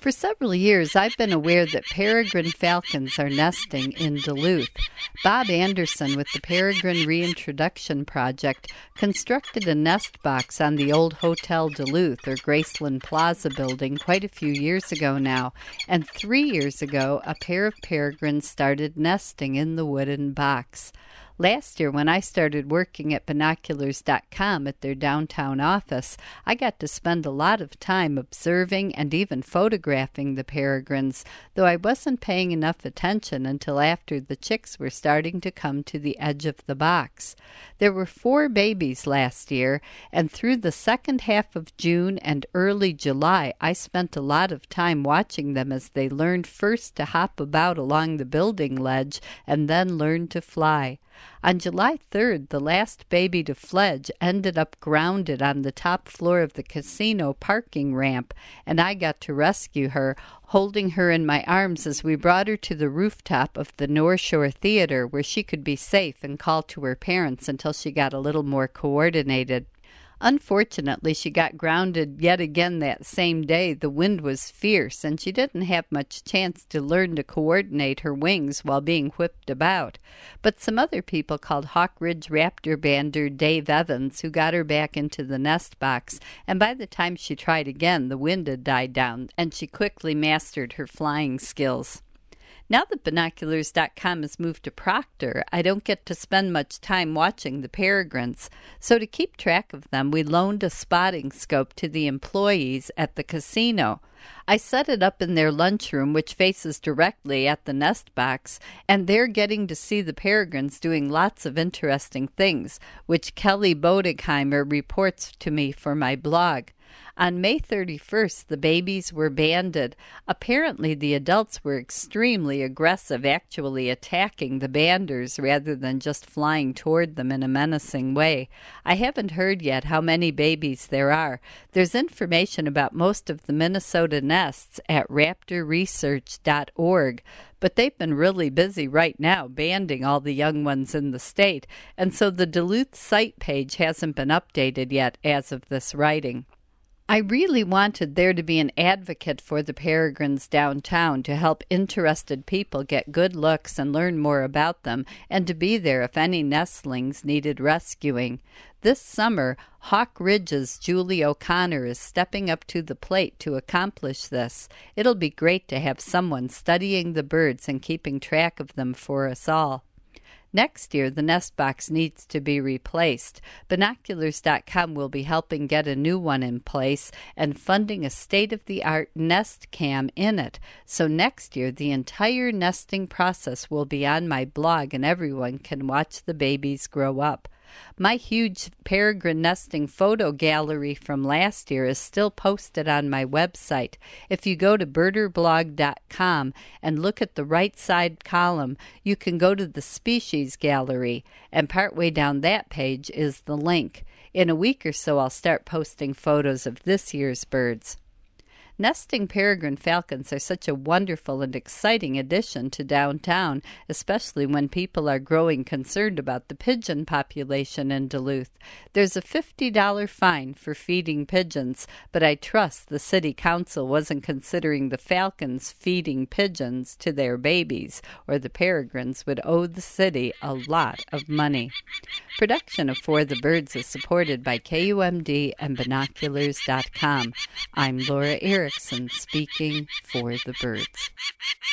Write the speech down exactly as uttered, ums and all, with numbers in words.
For several years, I've been aware that peregrine falcons are nesting in Duluth. Bob Anderson with the Peregrine Reintroduction Project constructed a nest box on the old Hotel Duluth or Graceland Plaza building quite a few years ago now, and three years ago, a pair of peregrines started nesting in the wooden box. Last year, when I started working at binoculars dot com at their downtown office, I got to spend a lot of time observing and even photographing the peregrines, though I wasn't paying enough attention until after the chicks were starting to come to the edge of the box. There were four babies last year, and through the second half of June and early July, I spent a lot of time watching them as they learned first to hop about along the building ledge and then learned to fly. On July third, the last baby to fledge ended up grounded on the top floor of the casino parking ramp, and I got to rescue her, holding her in my arms as we brought her to the rooftop of the North Shore Theater, where she could be safe and call to her parents until she got a little more coordinated. Unfortunately, she got grounded yet again that same day. The wind was fierce, and she didn't have much chance to learn to coordinate her wings while being whipped about. But some other people called Hawk Ridge Raptor bander Dave Evans, who got her back into the nest box, and by the time she tried again, the wind had died down, and she quickly mastered her flying skills. Now that binoculars dot com has moved to Proctor, I don't get to spend much time watching the peregrines. So to keep track of them, we loaned a spotting scope to the employees at the casino. I set it up in their lunchroom, which faces directly at the nest box, and they're getting to see the peregrines doing lots of interesting things, which Kelly Bodigheimer reports to me for my blog. On May thirty-first, the babies were banded. Apparently, the adults were extremely aggressive, actually attacking the banders rather than just flying toward them in a menacing way. I haven't heard yet how many babies there are. There's information about most of the Minnesota nests at raptor research dot org, but they've been really busy right now banding all the young ones in the state, and so the Duluth site page hasn't been updated yet as of this writing. I really wanted there to be an advocate for the peregrines downtown to help interested people get good looks and learn more about them, and to be there if any nestlings needed rescuing. This summer, Hawk Ridge's Julie O'Connor is stepping up to the plate to accomplish this. It'll be great to have someone studying the birds and keeping track of them for us all. Next year, the nest box needs to be replaced. binoculars dot com will be helping get a new one in place and funding a state-of-the-art nest cam in it. So next year, the entire nesting process will be on my blog and everyone can watch the babies grow up. My huge peregrine nesting photo gallery from last year is still posted on my website. If you go to birder blog dot com and look at the right side column, you can go to the species gallery, and partway down that page is the link. In a week or so, I'll start posting photos of this year's birds. Nesting peregrine falcons are such a wonderful and exciting addition to downtown, especially when people are growing concerned about the pigeon population in Duluth. There's a fifty dollars fine for feeding pigeons, but I trust the city council wasn't considering the falcons feeding pigeons to their babies, or the peregrines would owe the city a lot of money. Production of For the Birds is supported by K U M D and binoculars dot com. I'm Laura Erickson, speaking for the birds.